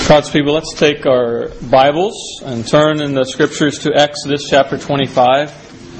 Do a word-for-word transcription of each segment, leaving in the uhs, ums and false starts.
God's people, let's take our Bibles and turn in the Scriptures to Exodus chapter twenty-five.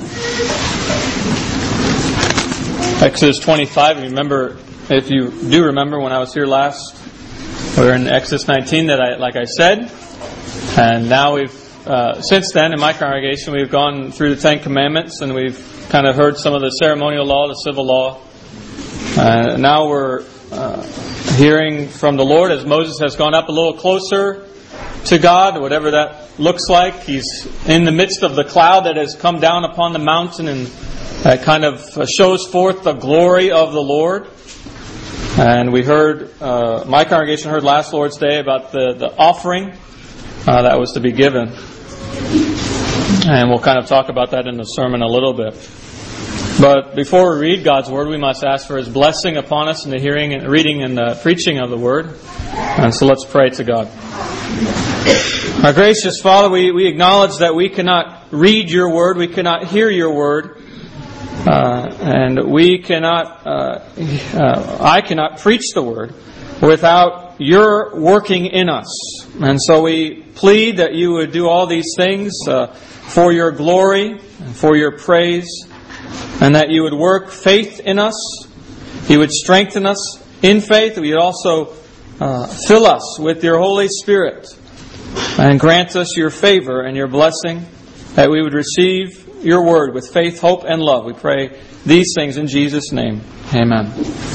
Exodus twenty-five, remember, if you do remember when I was here last, we were in Exodus nineteen, that I, like I said, and now we've, uh, since then in my congregation, we've gone through the Ten Commandments and we've kind of heard some of the ceremonial law, the civil law. Uh, now we're uh, hearing from the Lord as Moses has gone up a little closer to God, whatever that looks like. He's in the midst of the cloud that has come down upon the mountain and that kind of shows forth the glory of the Lord. And we heard, uh, my congregation heard last Lord's Day about the, the offering uh, that was to be given. And we'll kind of talk about that in the sermon a little bit. But before we read God's Word, we must ask for His blessing upon us in the hearing and reading and the preaching of the Word. And so let's pray to God. Our gracious Father, we, we acknowledge that we cannot read Your Word, we cannot hear Your Word, uh, and we cannot, uh, uh, I cannot preach the Word without Your working in us. And so we plead that You would do all these things uh, for Your glory and for Your praise, and that You would work faith in us. You would strengthen us in faith. You would also uh, fill us with Your Holy Spirit and grant us Your favor and Your blessing, that we would receive Your Word with faith, hope, and love. We pray these things in Jesus' name. Amen.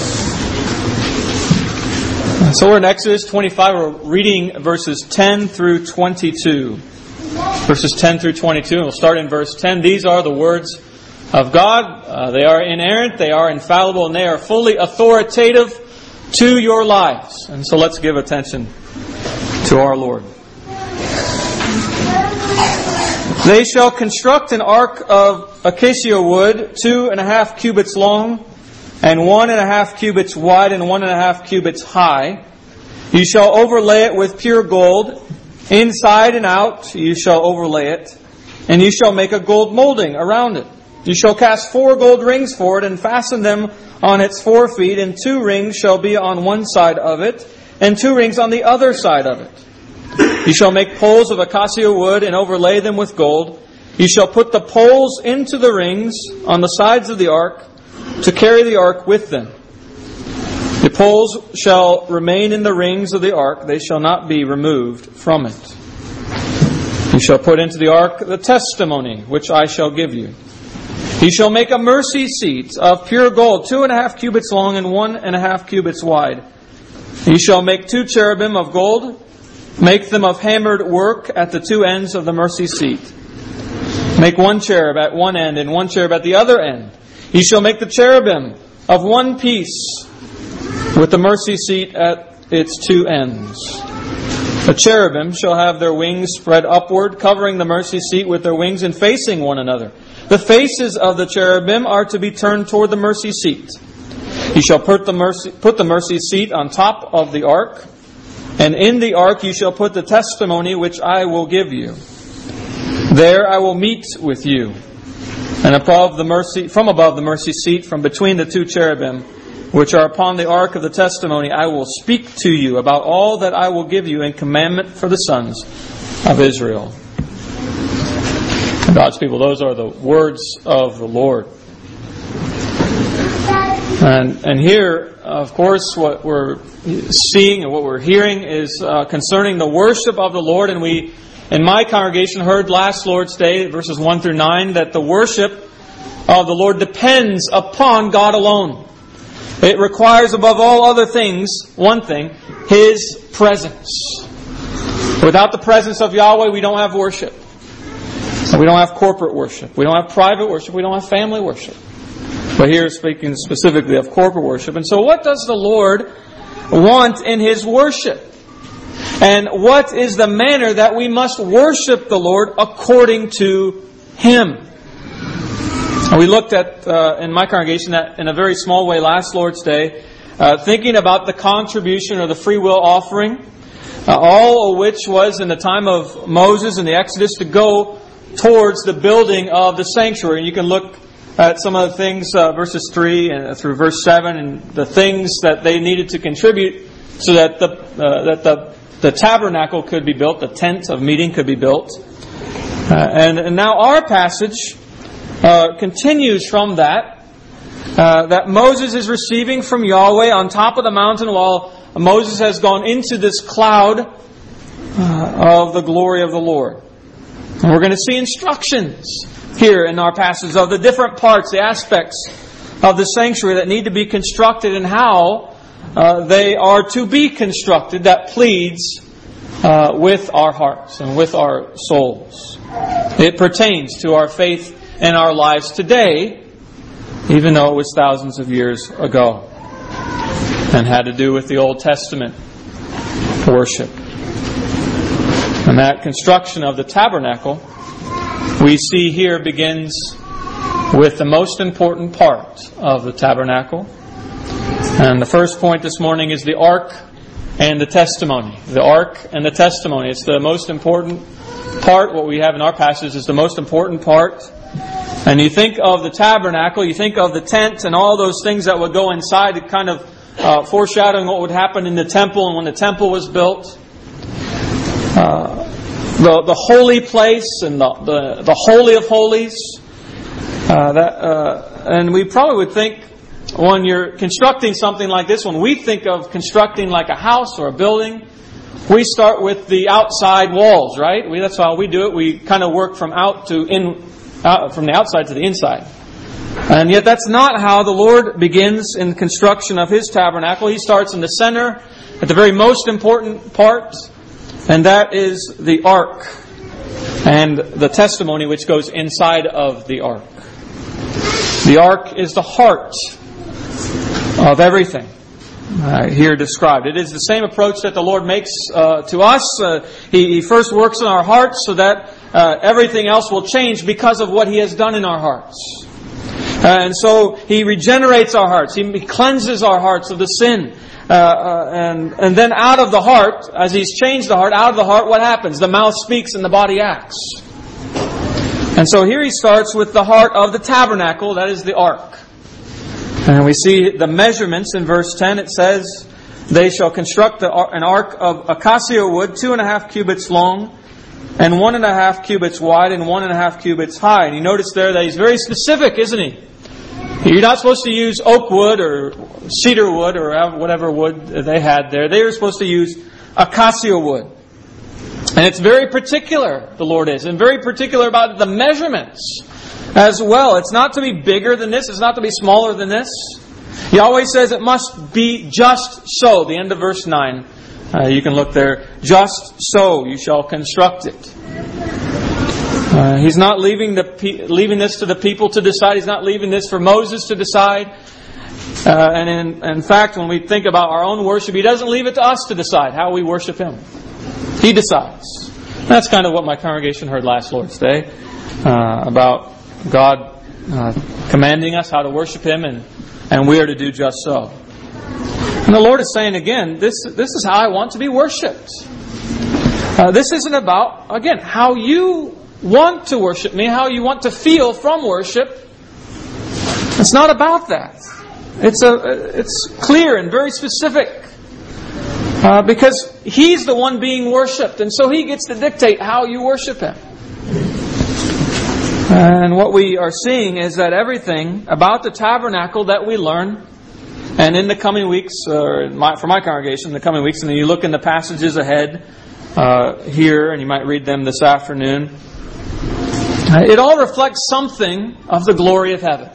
So we're in Exodus twenty-five. We're reading verses ten through twenty-two. Verses ten through twenty-two. And we'll start in verse ten. These are the words of God. Uh, they are inerrant, they are infallible, and they are fully authoritative to your lives. And so let's give attention to our Lord. They shall construct an ark of acacia wood, two and a half cubits long, and one and a half cubits wide, and one and a half cubits high. You shall overlay it with pure gold, inside and out you shall overlay it, and you shall make a gold molding around it. You shall cast four gold rings for it and fasten them on its four feet, and two rings shall be on one side of it, and two rings on the other side of it. You shall make poles of acacia wood and overlay them with gold. You shall put the poles into the rings on the sides of the ark to carry the ark with them. The poles shall remain in the rings of the ark. They shall not be removed from it. You shall put into the ark the testimony which I shall give you. You shall make a mercy seat of pure gold, two and a half cubits long and one and a half cubits wide. You shall make two cherubim of gold. Make them of hammered work at the two ends of the mercy seat. Make one cherub at one end and one cherub at the other end. You shall make the cherubim of one piece with the mercy seat at its two ends. The cherubim shall have their wings spread upward, covering the mercy seat with their wings and facing one another. The faces of the cherubim are to be turned toward the mercy seat. You shall put the mercy, put the mercy seat on top of the ark, and in the ark you shall put the testimony which I will give you. There I will meet with you, and above the mercy, from above the mercy seat, from between the two cherubim, which are upon the ark of the testimony, I will speak to you about all that I will give you in commandment for the sons of Israel. God's people, those are the words of the Lord. And and here, of course, what we're seeing and what we're hearing is uh, concerning the worship of the Lord. And we, in my congregation, heard last Lord's Day, verses one through nine, that the worship of the Lord depends upon God alone. It requires, above all other things, one thing, His presence. Without the presence of Yahweh, we don't have worship. We don't have corporate worship. We don't have private worship. We don't have family worship. But here speaking specifically of corporate worship. And so what does the Lord want in His worship? And what is the manner that we must worship the Lord according to Him? And we looked at, uh, in my congregation, that in a very small way last Lord's Day, uh, thinking about the contribution or the free will offering, uh, all of which was in the time of Moses and the Exodus to go towards the building of the sanctuary. And you can look at some of the things, uh, verses three and through verse seven, and the things that they needed to contribute so that the uh, that the the tabernacle could be built, the tent of meeting could be built. Uh, and, and now our passage uh, continues from that, uh, that Moses is receiving from Yahweh on top of the mountain while Moses has gone into this cloud uh, of the glory of the Lord. And we're going to see instructions here in our passage of the different parts, the aspects of the sanctuary that need to be constructed and how uh, they are to be constructed, that pleads uh, with our hearts and with our souls. It pertains to our faith and our lives today, even though it was thousands of years ago, and had to do with the Old Testament worship. And that construction of the tabernacle we see here begins with the most important part of the tabernacle. And the first point this morning is the ark and the testimony. The ark and the testimony. It's the most important part. What we have in our passage is the most important part. And you think of the tabernacle, you think of the tent and all those things that would go inside, it kind of uh, foreshadowing what would happen in the temple and when the temple was built. Uh, the the holy place and the the, the holy of holies. Uh, that uh, and we probably would think when you're constructing something like this, when we think of constructing like a house or a building, we start with the outside walls, right? We, that's how we do it. We kind of work from out to in, out, from the outside to the inside. And yet that's not how the Lord begins in the construction of His tabernacle. He starts in the center, at the very most important part, and that is the ark and the testimony which goes inside of the ark. The ark is the heart of everything uh, here described. It is the same approach that the Lord makes uh, to us. Uh, he, he first works in our hearts so that uh, everything else will change because of what He has done in our hearts. And so He regenerates our hearts. He cleanses our hearts of the sin. Uh, uh, and, and then out of the heart, as He's changed the heart, out of the heart, what happens? The mouth speaks and the body acts. And so here He starts with the heart of the tabernacle, that is the ark. And we see the measurements in verse ten. It says, they shall construct the, an ark of acacia wood, two and a half cubits long, and one and a half cubits wide, and one and a half cubits high. And you notice there that He's very specific, isn't He? You're not supposed to use oak wood or cedar wood or whatever wood they had there. They were supposed to use acacia wood. And it's very particular, the Lord is, and very particular about the measurements as well. It's not to be bigger than this. It's not to be smaller than this. Yahweh says it must be just so. The end of verse nine. Uh, you can look there. Just so you shall construct it. Uh, he's not leaving the pe- leaving this to the people to decide. He's not leaving this for Moses to decide. Uh, and in, in fact, when we think about our own worship, He doesn't leave it to us to decide how we worship Him. He decides. That's kind of what my congregation heard last Lord's Day uh, about God uh, commanding us how to worship Him, and, and we are to do just so. And the Lord is saying again, this this is how I want to be worshipped. Uh, this isn't about, again, how you want to worship Me, how you want to feel from worship. It's not about that. It's a it's clear and very specific. Uh, because He's the one being worshipped, and so He gets to dictate how you worship Him. And what we are seeing is that everything about the tabernacle that we learn, and in the coming weeks, or my, for my congregation, in the coming weeks, and then you look in the passages ahead uh, here, and you might read them this afternoon, it all reflects something of the glory of heaven.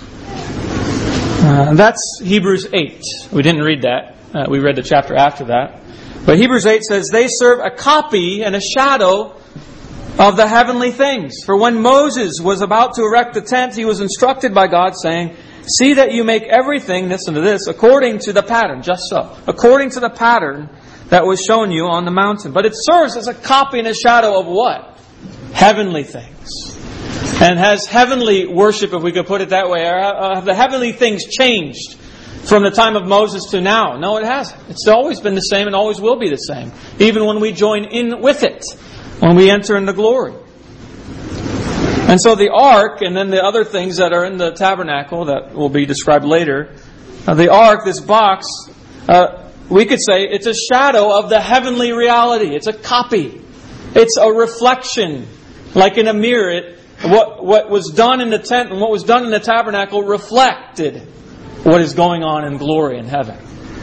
Uh, that's Hebrews eight. We didn't read that. Uh, we read the chapter after that. But Hebrews eight says, they serve a copy and a shadow of the heavenly things. For when Moses was about to erect the tent, he was instructed by God, saying, see that you make everything, listen to this, according to the pattern, just so, according to the pattern that was shown you on the mountain. But it serves as a copy and a shadow of what? Heavenly things. And has heavenly worship, if we could put it that way, or have the heavenly things changed from the time of Moses to now? No, it hasn't. It's always been the same and always will be the same. Even when we join in with it, when we enter into glory. And so the ark, and then the other things that are in the tabernacle that will be described later, uh, the ark, this box, uh, we could say it's a shadow of the heavenly reality. It's a copy. It's a reflection. Like in a mirror, it, what, what was done in the tent and what was done in the tabernacle reflected what is going on in glory in heaven.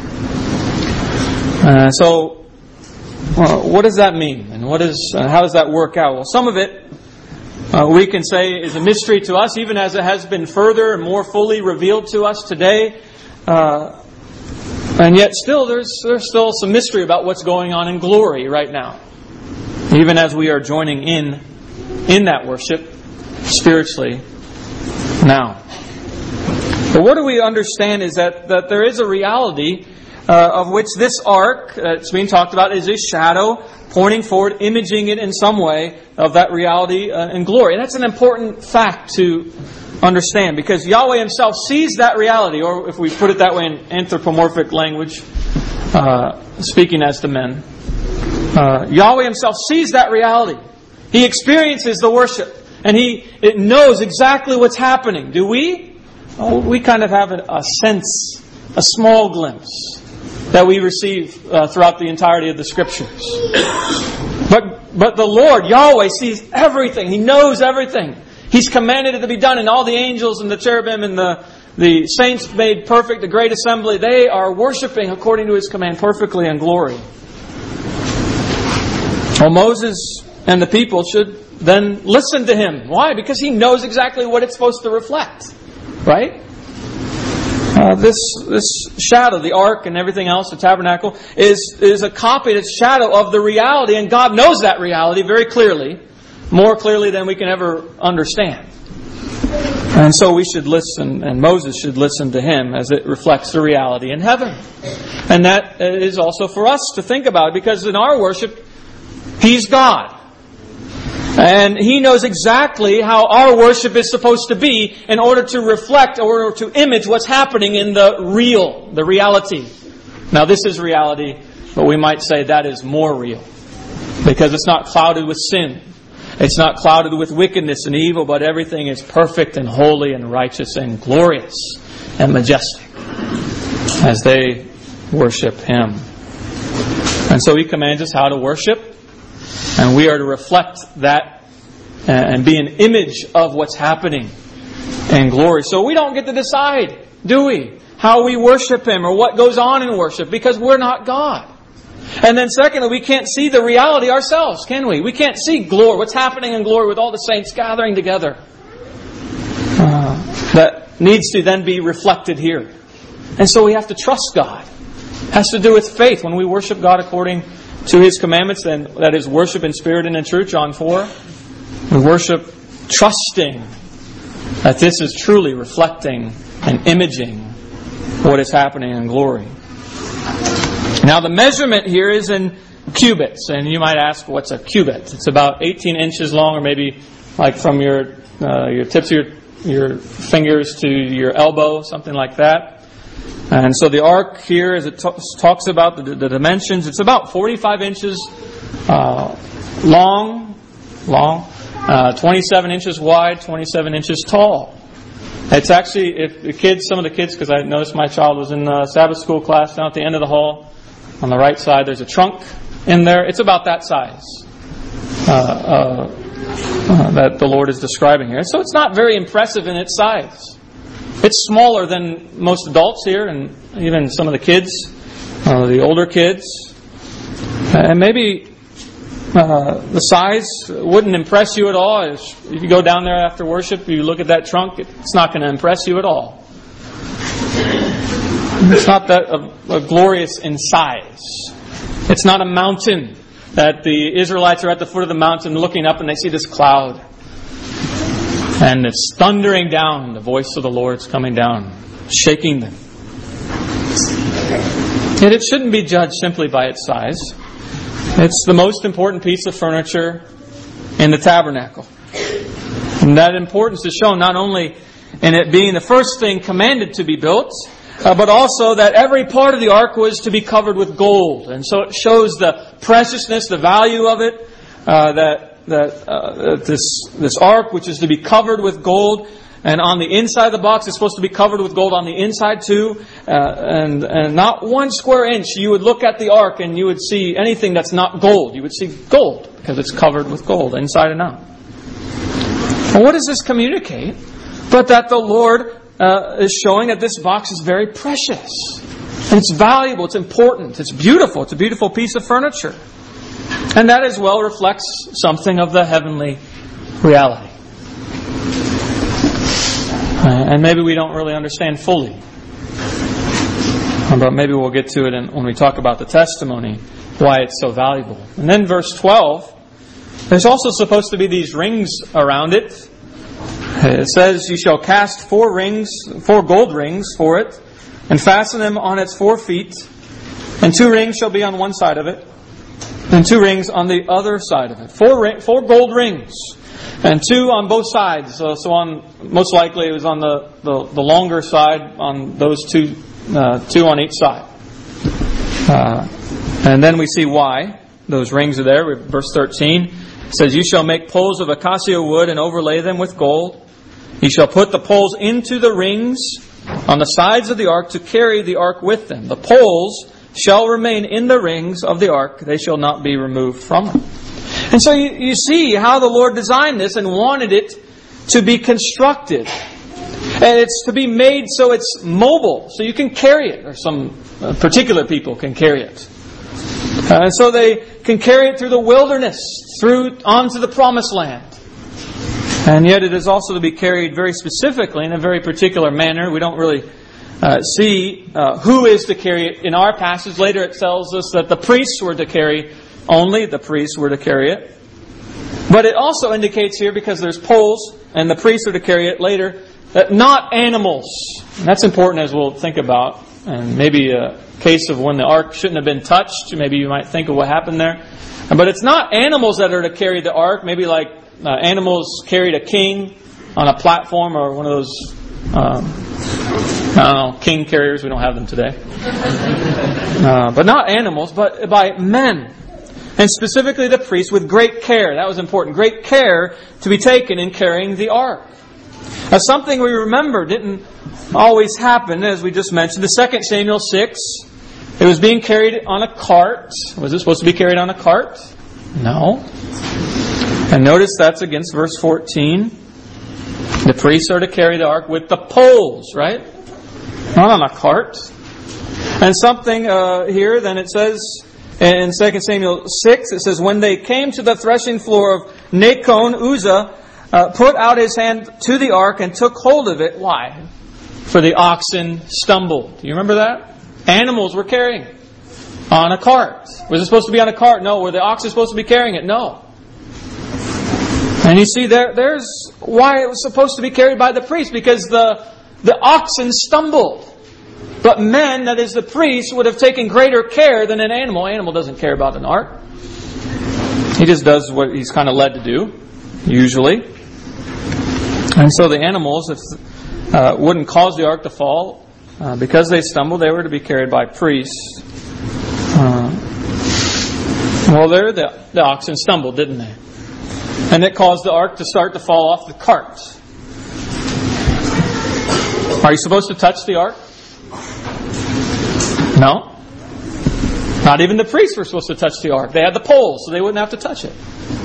Uh, so, well, what does that mean? And what is, uh, how does that work out? Well, some of it uh, we can say is a mystery to us, even as it has been further and more fully revealed to us today. Uh, and yet still, there's, there's still some mystery about what's going on in glory right now. Even as we are joining in in that worship spiritually now. But what do we understand is that, that there is a reality uh, of which this ark that's being talked about is a shadow pointing forward, imaging it in some way of that reality uh, and glory. And that's an important fact to understand, because Yahweh Himself sees that reality, or if we put it that way in anthropomorphic language, uh, speaking as to men, uh, Yahweh Himself sees that reality. He experiences the worship, and He it knows exactly what's happening. Do we? Oh, we kind of have a, a sense, a small glimpse that we receive uh, throughout the entirety of the Scriptures. But but the Lord, Yahweh, sees everything. He knows everything. He's commanded it to be done, and all the angels and the cherubim and the, the saints made perfect, the great assembly, they are worshiping according to His command perfectly in glory. Well, Moses and the people should then listen to him. Why? Because he knows exactly what it's supposed to reflect. Right? Uh, this this shadow, the ark and everything else, the tabernacle, is, is a copy, it's a shadow of the reality, and God knows that reality very clearly. More clearly than we can ever understand. And so we should listen, and Moses should listen to him as it reflects the reality in heaven. And that is also for us to think about, because in our worship, He's God. And He knows exactly how our worship is supposed to be in order to reflect or to image what's happening in the real, the reality. Now this is reality, but we might say that is more real, because it's not clouded with sin. It's not clouded with wickedness and evil, but everything is perfect and holy and righteous and glorious and majestic as they worship Him. And so He commands us how to worship, and we are to reflect that and be an image of what's happening in glory. So we don't get to decide, do we, how we worship Him or what goes on in worship, because we're not God. And then secondly, we can't see the reality ourselves, can we? We can't see glory, what's happening in glory with all the saints gathering together. Uh, that needs to then be reflected here. And so we have to trust God. It has to do with faith. When we worship God according to His commandments, then that is worship in spirit and in truth, John four. We worship trusting that this is truly reflecting and imaging what is happening in glory. Now the measurement here is in cubits, and you might ask, what's a cubit? It's about eighteen inches long, or maybe like from your uh, your tips of your your fingers to your elbow, something like that. And so the ark here, as it t- talks about the, the dimensions, it's about forty-five inches uh, long, long, uh, twenty-seven inches wide, twenty-seven inches tall. It's actually, if the kids, some of the kids, because I noticed my child was in the Sabbath school class down at the end of the hall. On the right side, there's a trunk in there. It's about that size uh, uh, uh, that the Lord is describing here. So it's not very impressive in its size. It's smaller than most adults here, and even some of the kids, uh, the older kids. And maybe uh, the size wouldn't impress you at all. If you go down there after worship, you look at that trunk, it's not going to impress you at all. It's not that a, a glorious in size. It's not a mountain that the Israelites are at the foot of the mountain looking up and they see this cloud. And it's thundering down. The voice of the Lord's coming down, shaking them. Yet it shouldn't be judged simply by its size. It's the most important piece of furniture in the tabernacle. And that importance is shown not only in it being the first thing commanded to be built, Uh, but also that every part of the ark was to be covered with gold. And so it shows the preciousness, the value of it, uh, that that uh, this this ark, which is to be covered with gold, And on the inside of the box, it's supposed to be covered with gold on the inside too. Uh, and, and not one square inch. You would look at the ark and you would see anything that's not gold. You would see gold because it's covered with gold inside and out. Well, what does this communicate? But that the Lord uh, is showing that this box is very precious. And it's valuable, it's important, it's beautiful, it's a beautiful piece of furniture. And that as well reflects something of the heavenly reality. And maybe we don't really understand fully. But maybe we'll get to it in, when we talk about the testimony, why it's so valuable. And then verse twelve, there's also supposed to be these rings around it. It says, you shall cast four rings, four gold rings for it, and fasten them on its four feet. And two rings shall be on one side of it, and two rings on the other side of it. Four, ring, four gold rings, and two on both sides. So, so on most likely it was on the, the, the longer side, on those two, uh, two on each side. Uh, and then we see why those rings are there. Verse thirteen says, you shall make poles of acacia wood and overlay them with gold. You shall put the poles into the rings on the sides of the ark to carry the ark with them. The poles shall remain in the rings of the ark. They shall not be removed from them. And so you, you see how the Lord designed this and wanted it to be constructed. And it's to be made so it's mobile, so you can carry it, or some uh, particular people can carry it. Uh, and so they can carry it through the wilderness, through onto the promised land. And yet it is also to be carried very specifically in a very particular manner. We don't really uh, see uh, who is to carry it in our passage. Later it tells us that the priests were to carry, only the priests were to carry it. But it also indicates here, because there's poles and the priests are to carry it later, that not animals. And that's important as we'll think about. And maybe a case of when the ark shouldn't have been touched. Maybe you might think of what happened there. But it's not animals that are to carry the ark. Maybe like uh, animals carried a king on a platform, or one of those, um, I don't know, king carriers. We don't have them today. Uh, but not animals, but by men. And specifically the priests, with great care. That was important. Great care to be taken in carrying the ark. Now, something we remember didn't always happen, as we just mentioned. The Second Samuel six, it was being carried on a cart. Was it supposed to be carried on a cart? No. And notice that's against verse fourteen. The priests are to carry the ark with the poles, right? Not on a cart. And something uh, here, then it says in Second Samuel six, it says, when they came to the threshing floor of Nacon, Uzzah uh, put out his hand to the ark and took hold of it. Why? For the oxen stumbled. Do you remember that? Animals were carrying it on a cart. Was it supposed to be on a cart? No. Were the oxen supposed to be carrying it? No. And you see, there, there's why it was supposed to be carried by the priest, because the, the oxen stumbled. But men, that is the priests, would have taken greater care than an animal. An animal doesn't care about an ark. He just does what he's kind of led to do, usually. And so the animals, if uh, wouldn't cause the ark to fall, uh, because they stumbled, they were to be carried by priests. Uh, well, there the, the oxen stumbled, didn't they? And it caused the ark to start to fall off the cart. Are you supposed to touch the ark? No. Not even the priests were supposed to touch the ark. They had the poles, so they wouldn't have to touch it.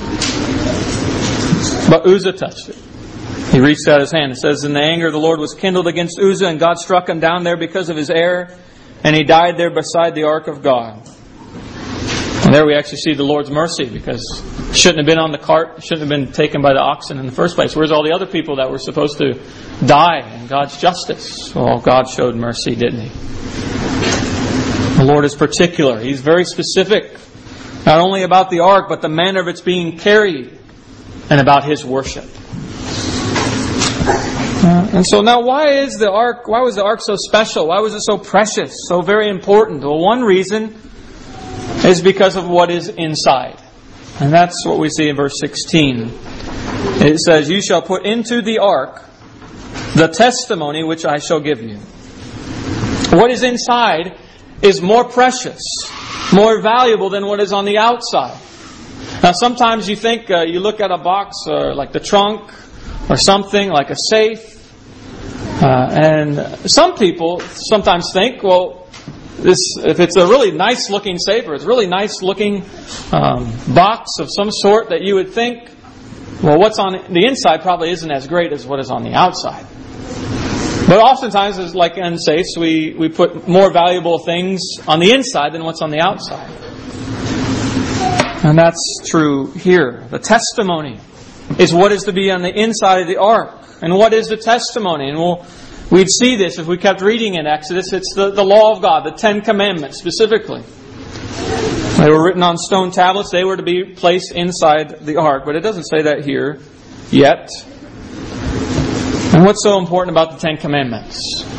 But Uzzah touched it. He reached out his hand. It says, and the anger of the Lord was kindled against Uzzah, and God struck him down there because of his error, and he died there beside the ark of God. And there we actually see the Lord's mercy, because it shouldn't have been on the cart, shouldn't have been taken by the oxen in the first place. Where's all the other people that were supposed to die in God's justice? Well, God showed mercy, didn't He? The Lord is particular. He's very specific, not only about the ark, but the manner of its being carried, and about His worship. Uh, and so now, why is the ark? Why was the ark so special? Why was it so precious, so very important? Well, one reason is because of what is inside, and that's what we see in verse sixteen. It says, "You shall put into the ark the testimony which I shall give you." What is inside is more precious, more valuable than what is on the outside. Now, sometimes you think uh, you look at a box, or like the trunk, or something like a safe, Uh, and some people sometimes think, well, this if it's a really nice looking safer, it's a really nice looking um, box of some sort that you would think, well, what's on the inside probably isn't as great as what is on the outside. But oftentimes, as like in safes, we, we put more valuable things on the inside than what's on the outside. And that's true here. The testimony is what is to be on the inside of the ark. And what is the testimony? And we'll, we'd see this if we kept reading in Exodus. It's the, the law of God, the Ten Commandments specifically. They were written on stone tablets. They were to be placed inside the ark. But it doesn't say that here yet. And what's so important about the Ten Commandments?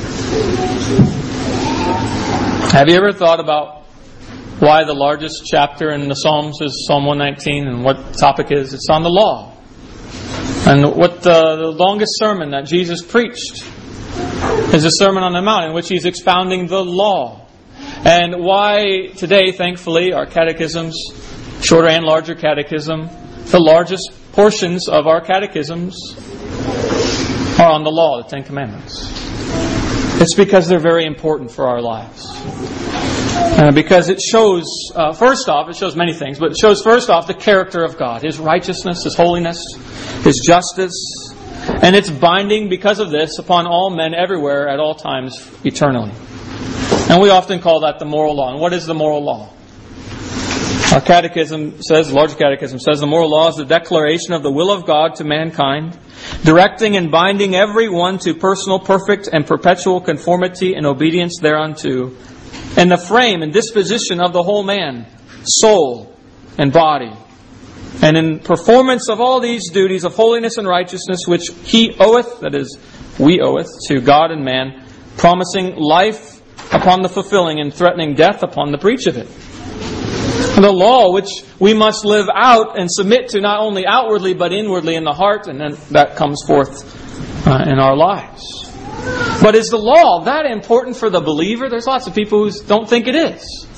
Have you ever thought about why the largest chapter in the Psalms is Psalm one nineteen, and what the topic is? It's on the law. And what the, the longest sermon that Jesus preached is the Sermon on the Mount, in which He's expounding the law. And why today, thankfully, our catechisms, shorter and larger catechism, the largest portions of our catechisms are on the law, the Ten Commandments. It's because they're very important for our lives. Uh, because it shows, uh, first off, it shows many things, but it shows first off the character of God, His righteousness, His holiness, His justice, and it's binding because of this upon all men everywhere at all times eternally. And we often call that the moral law. And what is the moral law? Our catechism says, large catechism says, the moral law is the declaration of the will of God to mankind, directing and binding every one to personal, perfect, and perpetual conformity and obedience thereunto, and the frame and disposition of the whole man, soul, and body. And in performance of all these duties of holiness and righteousness, which he oweth, that is, we oweth, to God and man, promising life upon the fulfilling and threatening death upon the breach of it. The law which we must live out and submit to not only outwardly but inwardly in the heart, and then that comes forth uh, in our lives. But is the law that important for the believer? There's lots of people who don't think it is.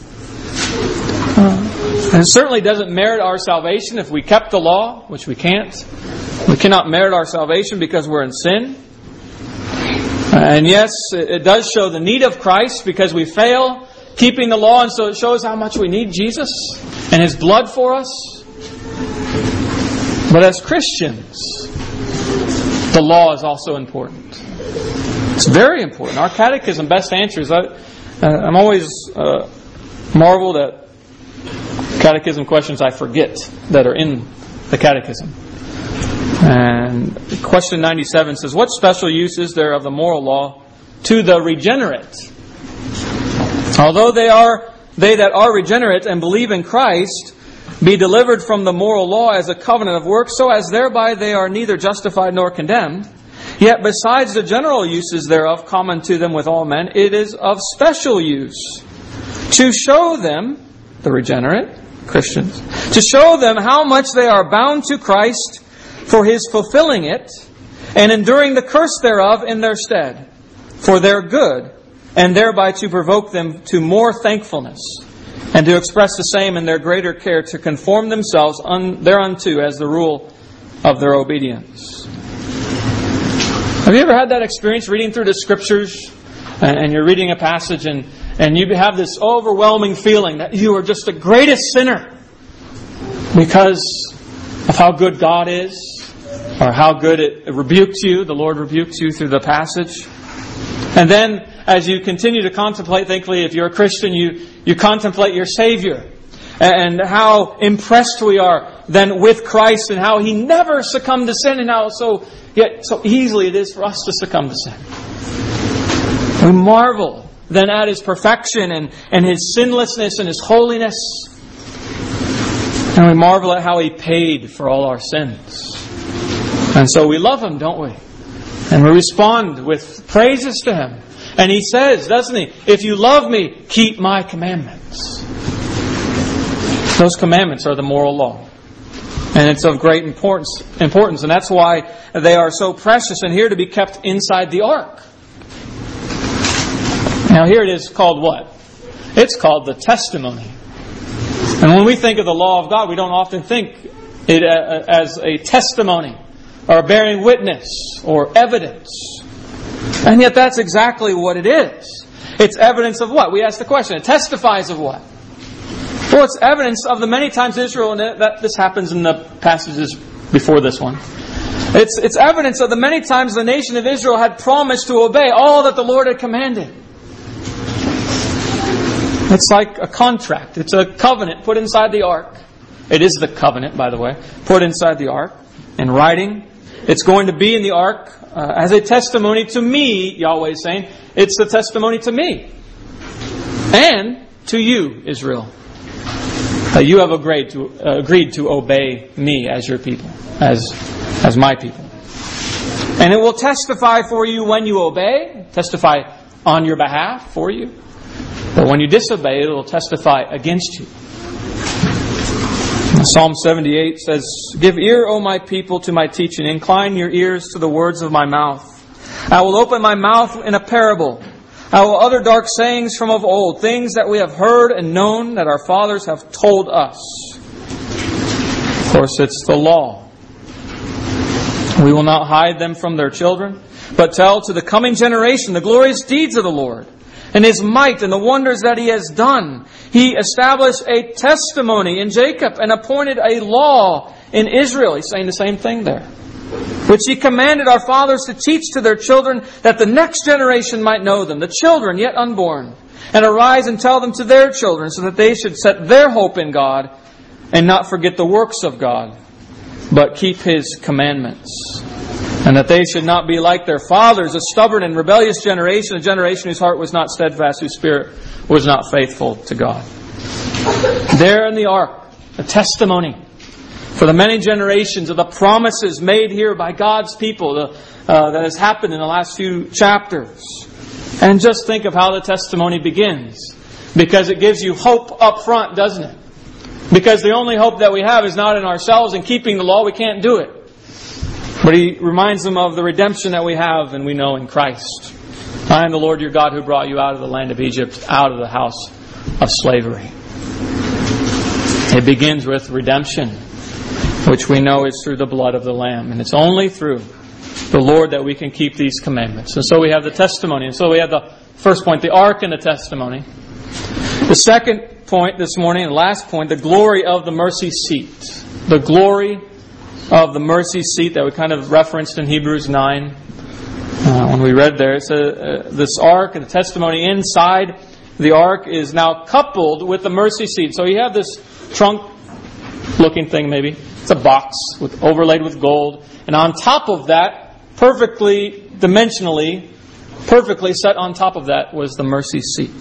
Uh, and it certainly doesn't merit our salvation if we kept the law, which we can't. We cannot merit our salvation because we're in sin. Uh, and yes, it, it does show the need of Christ because we fail keeping the law, and so it shows how much we need Jesus and His blood for us. But as Christians, the law is also important. It's very important. Our catechism best answers. I, I'm always uh, marveled at catechism questions I forget that are in the catechism. And question ninety-seven says, what special use is there of the moral law to the regenerate? Although they are they that are regenerate and believe in Christ be delivered from the moral law as a covenant of works, so as thereby they are neither justified nor condemned. Yet besides the general uses thereof common to them with all men, it is of special use to show them, the regenerate Christians, to show them how much they are bound to Christ for His fulfilling it, and enduring the curse thereof in their stead, for their good, and thereby to provoke them to more thankfulness, and to express the same in their greater care to conform themselves un- thereunto as the rule of their obedience. Have you ever had that experience reading through the Scriptures, and you're reading a passage and, and you have this overwhelming feeling that you are just the greatest sinner because of how good God is, or how good it rebukes you, the Lord rebukes you through the passage. And then as you continue to contemplate, thankfully if you're a Christian, you, you contemplate your Savior and how impressed we are then with Christ and how He never succumbed to sin, and how so yet so easily it is for us to succumb to sin. We marvel then at His perfection and, and His sinlessness and His holiness. And we marvel at how He paid for all our sins. And so we love Him, don't we? And we respond with praises to Him. And He says, doesn't He, if you love Me, keep My commandments. Those commandments are the moral law. And it's of great importance, importance, and that's why they are so precious and here to be kept inside the ark. Now here it is called what? It's called the testimony. And when we think of the law of God, we don't often think it as a testimony or bearing witness or evidence. And yet that's exactly what it is. It's evidence of what? We ask the question. It testifies of what? Well, it's evidence of the many times Israel, and that this happens in the passages before this one. It's, it's evidence of the many times the nation of Israel had promised to obey all that the Lord had commanded. It's like a contract. It's a covenant put inside the ark. It is the covenant, by the way, put inside the ark in writing. It's going to be in the ark uh, as a testimony to me, Yahweh is saying. It's the testimony to me. And to you, Israel. Uh, you have agreed to, uh, agreed to obey me as your people, as, as my people. And it will testify for you when you obey, testify on your behalf for you. But when you disobey, it will testify against you. Psalm seventy-eight says, "Give ear, O my people, to my teaching. Incline your ears to the words of my mouth. I will open my mouth in a parable. I will utter dark sayings from of old, things that we have heard and known that our fathers have told us." Of course, it's the law. We will not hide them from their children, but tell to the coming generation the glorious deeds of the Lord, and His might and the wonders that He has done. He established a testimony in Jacob and appointed a law in Israel. He's saying the same thing there. Which He commanded our fathers to teach to their children, that the next generation might know them, the children yet unborn, and arise and tell them to their children, so that they should set their hope in God and not forget the works of God, but keep His commandments. And that they should not be like their fathers, a stubborn and rebellious generation, a generation whose heart was not steadfast, whose spirit was not faithful to God. There in the ark, a testimony for the many generations of the promises made here by God's people the, uh, that has happened in the last few chapters. And just think of how the testimony begins. Because it gives you hope up front, doesn't it? Because the only hope that we have is not in ourselves and keeping the law. We can't do it. But He reminds them of the redemption that we have and we know in Christ. I am the Lord your God who brought you out of the land of Egypt, out of the house of slavery. It begins with redemption, which we know is through the blood of the Lamb. And it's only through the Lord that we can keep these commandments. And so we have the testimony. And so we have the first point, the ark and the testimony. The second point this morning, and last point, the glory of the mercy seat. The glory of the mercy seat that we kind of referenced in Hebrews nine. Uh, when we read there, it's a, uh, this ark and the testimony inside the ark is now coupled with the mercy seat. So you have this trunk-looking thing, maybe. It's a box with overlaid with gold, and on top of that, perfectly dimensionally, perfectly set on top of that was the mercy seat.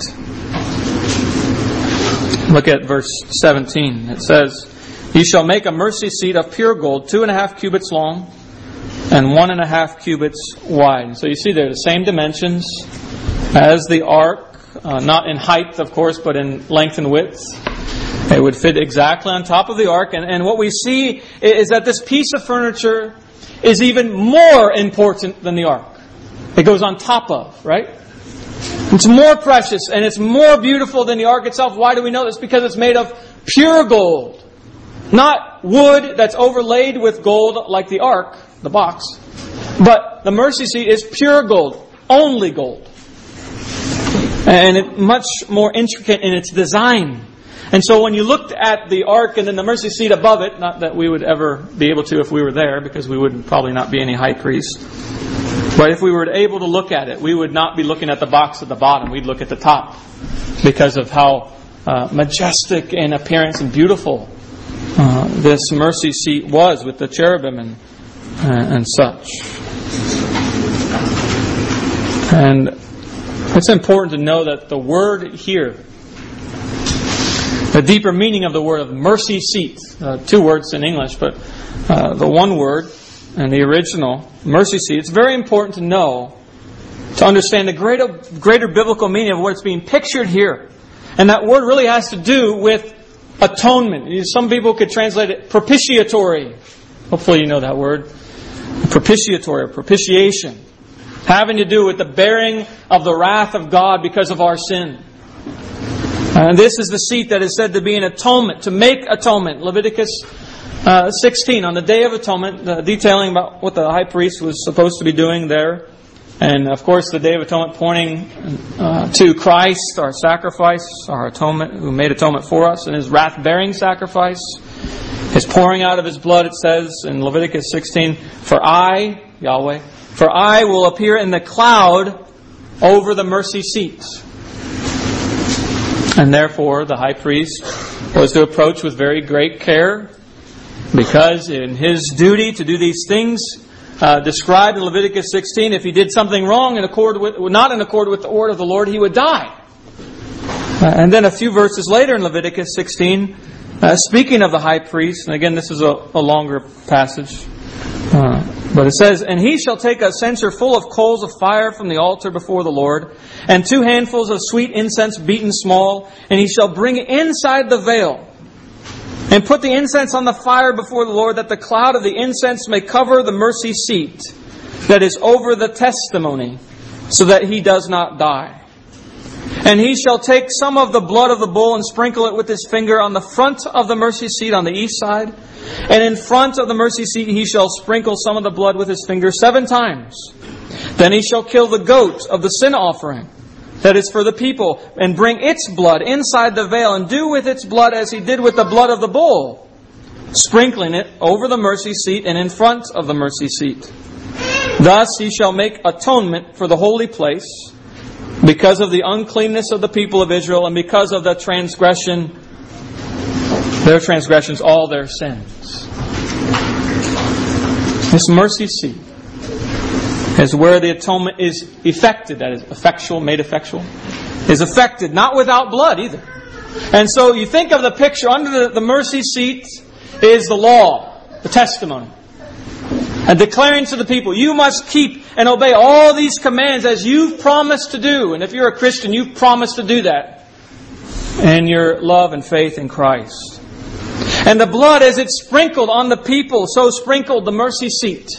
Look at verse seventeen. It says, "You shall make a mercy seat of pure gold, two and a half cubits long, and one and a half cubits wide." So you see there the same dimensions as the ark, uh, not in height, of course, but in length and width. It would fit exactly on top of the ark. And, and what we see is that this piece of furniture is even more important than the ark. It goes on top of, right? It's more precious and it's more beautiful than the ark itself. Why do we know this? Because it's made of pure gold. Not wood that's overlaid with gold like the ark, the box. But the mercy seat is pure gold. Only gold. And it, much more intricate in its design. And so when you looked at the ark and then the mercy seat above it, not that we would ever be able to if we were there, because we would probably not be any high priest. But if we were able to look at it, we would not be looking at the box at the bottom. We'd look at the top. Because of how uh, majestic in appearance and beautiful uh, this mercy seat was with the cherubim and, uh, and such. And it's important to know that the word here, the deeper meaning of the word of mercy seat, uh, two words in English, but uh, the one word and the original, mercy seat, it's very important to know, to understand the greater, greater biblical meaning of what's being pictured here. And that word really has to do with atonement. Some people could translate it propitiatory. Hopefully you know that word. Propitiatory, or propitiation. Having to do with the bearing of the wrath of God because of our sin. And this is the seat that is said to be an atonement, to make atonement. Leviticus uh, sixteen, on the Day of Atonement, uh, detailing about what the high priest was supposed to be doing there And of course, the Day of Atonement pointing uh, to Christ, our sacrifice, our atonement, who made atonement for us, and His wrath-bearing sacrifice, His pouring out of His blood. It says in Leviticus sixteen, "For I, Yahweh, for I will appear in the cloud over the mercy seat." And therefore, the high priest was to approach with very great care, because in his duty to do these things uh, described in Leviticus sixteen, if he did something wrong in accord with, not in accord with the word of the Lord, he would die. Uh, and then a few verses later in Leviticus sixteen, uh, speaking of the high priest, and again this is a, a longer passage, uh, but it says, "And he shall take a censer full of coals of fire from the altar before the Lord, and two handfuls of sweet incense beaten small, and he shall bring it inside the veil, and put the incense on the fire before the Lord, that the cloud of the incense may cover the mercy seat that is over the testimony, so that he does not die. And he shall take some of the blood of the bull and sprinkle it with his finger on the front of the mercy seat on the east side. And in front of the mercy seat he shall sprinkle some of the blood with his finger seven times. Then he shall kill the goat of the sin offering that is for the people, and bring its blood inside the veil, and do with its blood as he did with the blood of the bull, sprinkling it over the mercy seat and in front of the mercy seat. Thus he shall make atonement for the holy place, because of the uncleanness of the people of Israel, and because of the transgression, their transgressions, all their sins." This mercy seat is where the atonement is effected, that is effectual, made effectual, is effected, not without blood either. And so you think of the picture, under the, the mercy seat is the law, the testimony, and declaring to the people, you must keep and obey all these commands as you've promised to do. And if you're a Christian, you've promised to do that in your love and faith in Christ. And the blood, as it's sprinkled on the people, so sprinkled the mercy seat.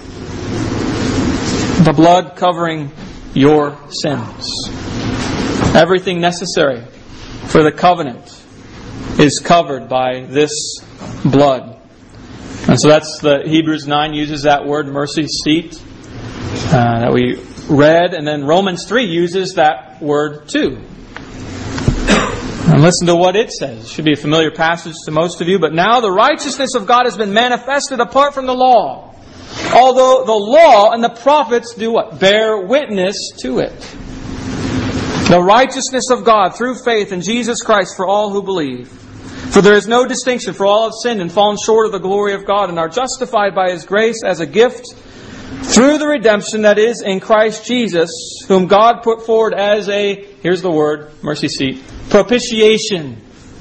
The blood covering your sins. Everything necessary for the covenant is covered by this blood. And so that's the Hebrews nine uses that word mercy seat uh, that we read. And then Romans three uses that word too. And listen to what it says. It should be a familiar passage to most of you. "But now the righteousness of God has been manifested apart from the law. Although the law and the prophets do what? Bear witness to it. The righteousness of God through faith in Jesus Christ for all who believe. For there is no distinction, for all have sinned and fallen short of the glory of God, and are justified by His grace as a gift through the redemption that is in Christ Jesus, whom God put forward as a," here's the word, mercy seat, "propitiation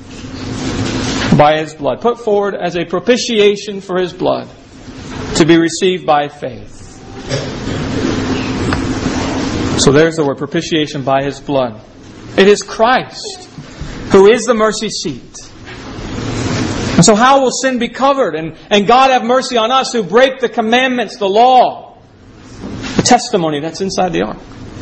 by His blood." Put forward as a propitiation for His blood, to be received by faith. So there's the word, propitiation by His blood. It is Christ who is the mercy seat. And so how will sin be covered? And, and God have mercy on us who break the commandments, the law, the testimony that's inside the ark.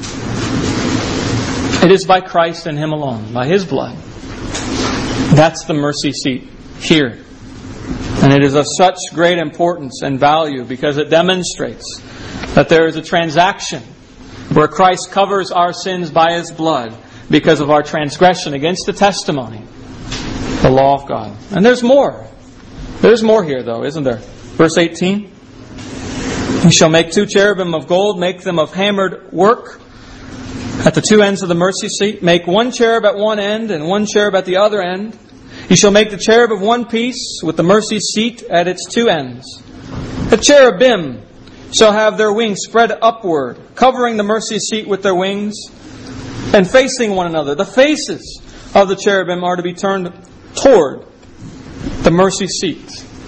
It is by Christ and Him alone, by His blood. That's the mercy seat here. And it is of such great importance and value because it demonstrates that there is a transaction where Christ covers our sins by His blood because of our transgression against the testimony, the law of God. And there's more. There's more here though, isn't there? Verse eighteen. "You shall make two cherubim of gold, make them of hammered work at the two ends of the mercy seat. Make one cherub at one end and one cherub at the other end. You shall make the cherub of one piece with the mercy seat at its two ends. The cherubim shall have their wings spread upward, covering the mercy seat with their wings, and facing one another. The faces of the cherubim are to be turned toward the mercy seat."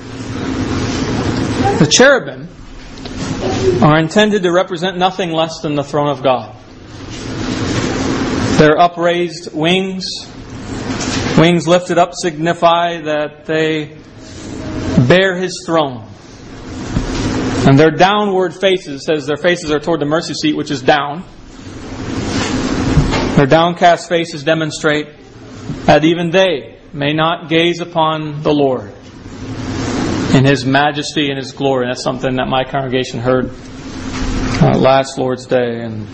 The cherubim are intended to represent nothing less than the throne of God. Their upraised wings, wings lifted up, signify that they bear His throne. And their downward faces, says their faces are toward the mercy seat, which is down. Their downcast faces demonstrate that even they may not gaze upon the Lord in His majesty and His glory. That's something that my congregation heard uh, last Lord's Day, and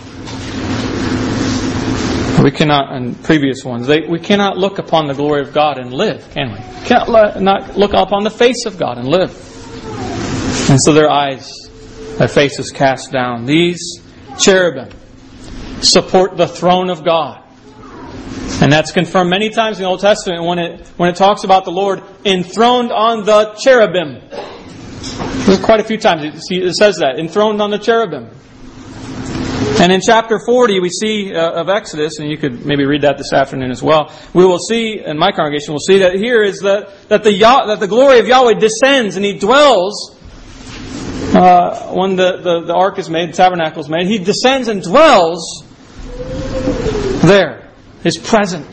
we cannot, and previous ones, they, we cannot look upon the glory of God and live, can we? We cannot le- not look upon the face of God and live. And so their eyes, their faces cast down. These cherubim support the throne of God. And that's confirmed many times in the Old Testament when it when it talks about the Lord enthroned on the cherubim. There's quite a few times it says that, enthroned on the cherubim. And in chapter forty we see uh, of Exodus, and you could maybe read that this afternoon as well. We will see, in my congregation, we'll see that here is that that the Yah, that the glory of Yahweh descends and He dwells uh, when the, the the ark is made, the tabernacle is made. He descends and dwells there. His presence.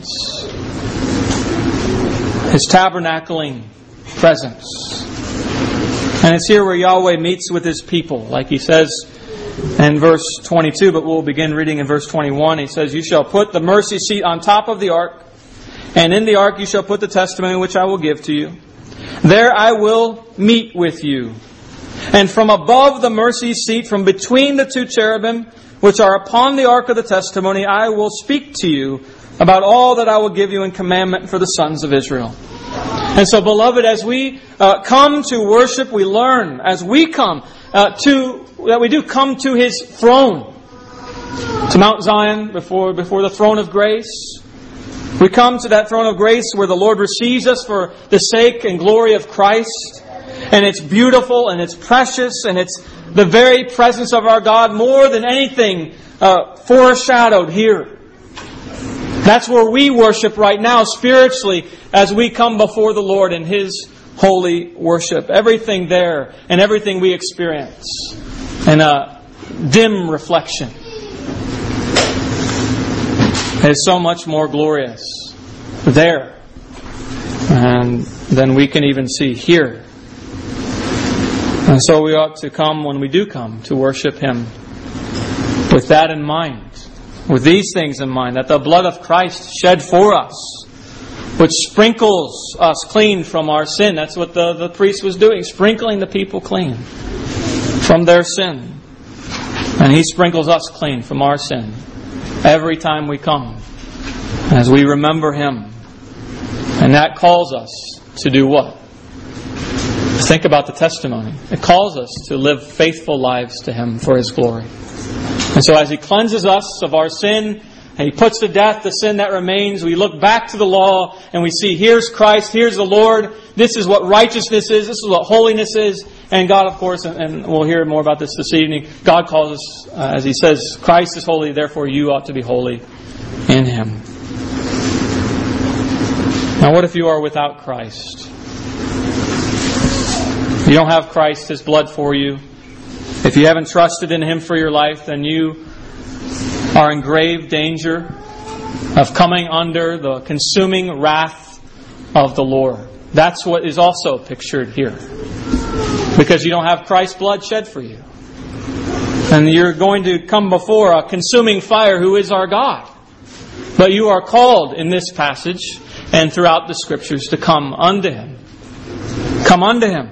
His tabernacling presence. And it's here where Yahweh meets with His people. Like He says in verse twenty-two, but we'll begin reading in verse twenty-one. He says, "You shall put the mercy seat on top of the ark, and in the ark you shall put the testimony which I will give to you. There I will meet with you. And from above the mercy seat, from between the two cherubim, which are upon the ark of the testimony, I will speak to you about all that I will give you in commandment for the sons of Israel." And so, beloved, as we uh, come to worship, we learn, as we come uh, to, that we do come to His throne, to Mount Zion, before, before the throne of grace. We come to that throne of grace where the Lord receives us for the sake and glory of Christ. And it's beautiful and it's precious and it's the very presence of our God more than anything uh, foreshadowed here. That's where we worship right now spiritually as we come before the Lord in His holy worship. Everything there and everything we experience in a dim reflection is so much more glorious there and than we can even see here. And so we ought to come when we do come to worship Him with that in mind, with these things in mind, that the blood of Christ shed for us, which sprinkles us clean from our sin. That's what the, the priest was doing, sprinkling the people clean from their sin. And He sprinkles us clean from our sin every time we come, as we remember Him. And that calls us to do what? Think about the testimony. It calls us to live faithful lives to Him for His glory. And so as He cleanses us of our sin, and He puts to death the sin that remains, we look back to the law and we see, here's Christ, here's the Lord, this is what righteousness is, this is what holiness is. And God, of course, and we'll hear more about this this evening, God calls us, uh, as He says, Christ is holy, therefore you ought to be holy in Him. Now what if you are without Christ? If you don't have Christ, His blood for you, if you haven't trusted in Him for your life, then you are in grave danger of coming under the consuming wrath of the Lord. That's what is also pictured here. Because you don't have Christ's blood shed for you. And you're going to come before a consuming fire who is our God. But you are called in this passage and throughout the Scriptures to come unto Him. Come unto Him,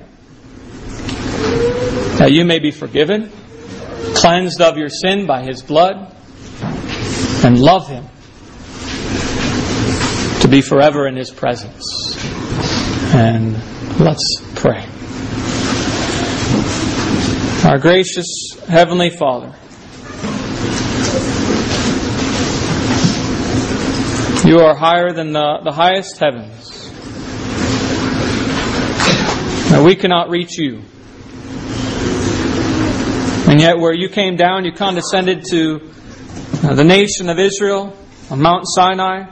that you may be forgiven, cleansed of your sin by His blood, and love Him, to be forever in His presence. And let's pray. Our gracious Heavenly Father, You are higher than the, the highest heavens. Now we cannot reach You. And yet where You came down, You condescended to the nation of Israel on Mount Sinai.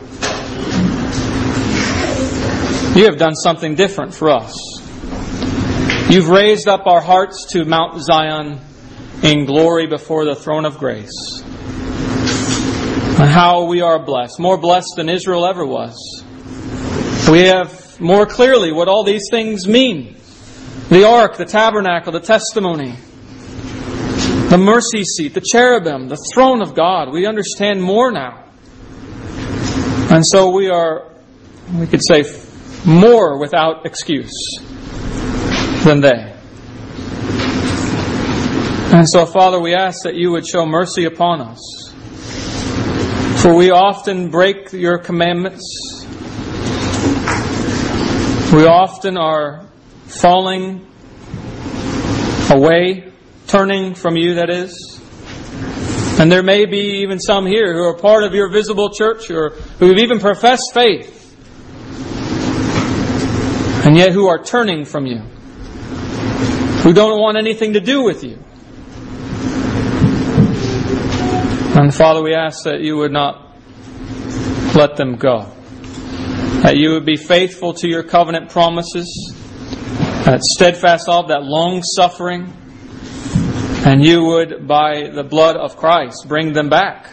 You have done something different for us. You've raised up our hearts to Mount Zion in glory before the throne of grace. And how we are blessed, more blessed than Israel ever was. We have more clearly what all these things mean. The ark, the tabernacle, the testimony, the mercy seat, the cherubim, the throne of God. We understand more now. And so we are, we could say, more without excuse than they. And so, Father, we ask that you would show mercy upon us. For we often break your commandments. We often are falling away, turning from you, that is. And there may be even some here who are part of your visible church, or who have even professed faith, and yet who are turning from you, who don't want anything to do with you. And Father, we ask that you would not let them go. That you would be faithful to your covenant promises, that steadfast love, that long suffering, and you would, by the blood of Christ, bring them back.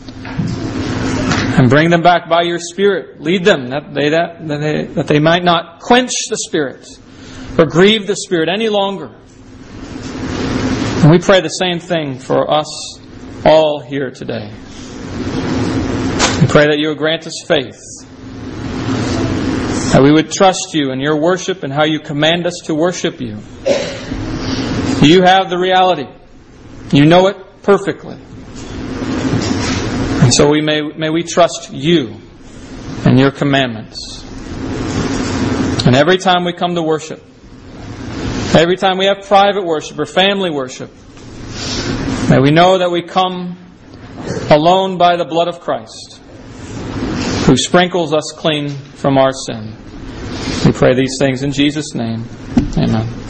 And bring them back by your Spirit. Lead them, that they, that, that they, that they might not quench the Spirit or grieve the Spirit any longer. And we pray the same thing for us all here today. We pray that you would grant us faith, that we would trust you in your worship and how you command us to worship you. You have the reality. You know it perfectly. And so we may, may we trust you and your commandments. And every time we come to worship, every time we have private worship or family worship, may we know that we come alone by the blood of Christ, who sprinkles us clean from our sin. We pray these things in Jesus' name. Amen.